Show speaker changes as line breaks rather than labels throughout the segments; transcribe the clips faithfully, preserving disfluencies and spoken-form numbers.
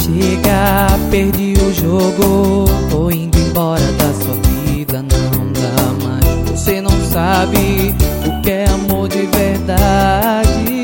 chega, perdi o jogo, tô indo embora da sua vida, não dá mais. Você não sabe o que é amor de verdade.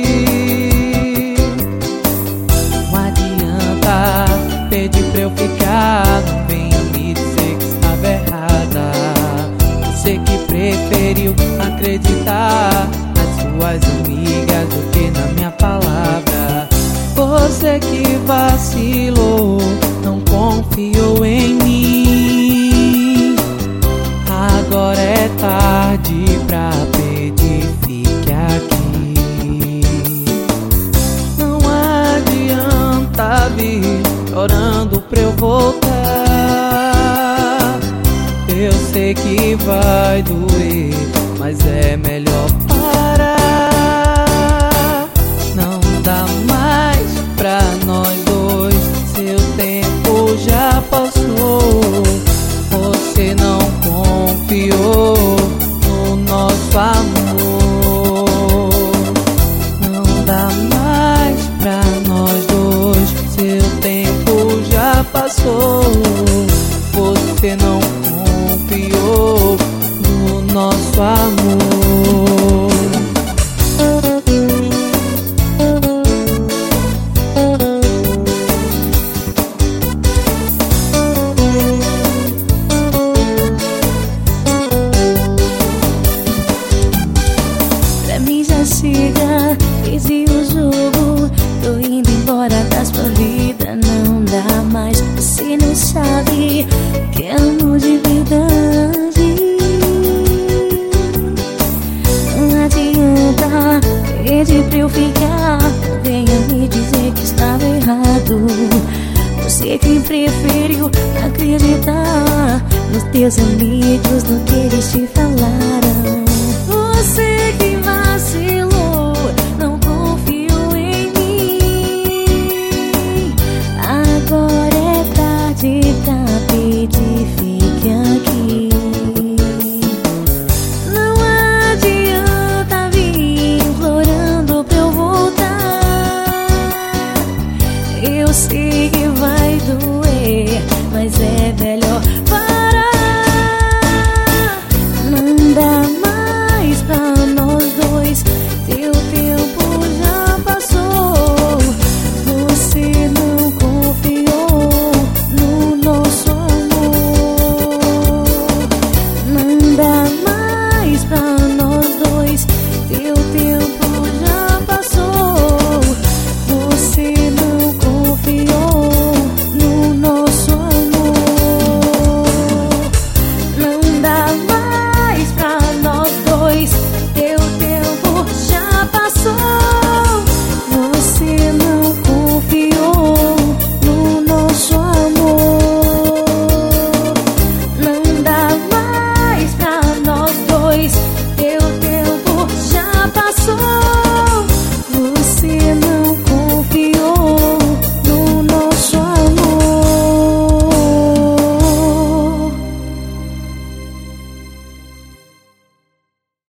Não adianta pedir pra eu ficar, não vem me dizer que estava errada. Você que preferiu acreditar nas suas amigas do que na minha palavra. Você que vacilou, não confiou em mim. Agora é tarde pra pedir, fique aqui. Não adianta vir chorando pra eu voltar. Eu sei que vai doer, mas é melhor parar. Não dá mais pra nós dois, seu tempo já passou. Você não confiou no nosso amor. Não dá mais pra nós dois, seu tempo já passou. Você não confiou no nosso amor.
Pra mim já chega, perdi o jogo, tô indo embora da sua vida, não dá mais. Você não sabe que é amor de verdade. Não adianta pedir pra eu ficar, não venha me dizer que estava errado. Você que preferiu acreditar nos teus amigos, no que eles te falaram. Você que vacilou, não confiou em mim. Agora é tarde pra pedir, fique aqui. Não adianta vir implorando pra eu voltar. Eu sei que vai doer,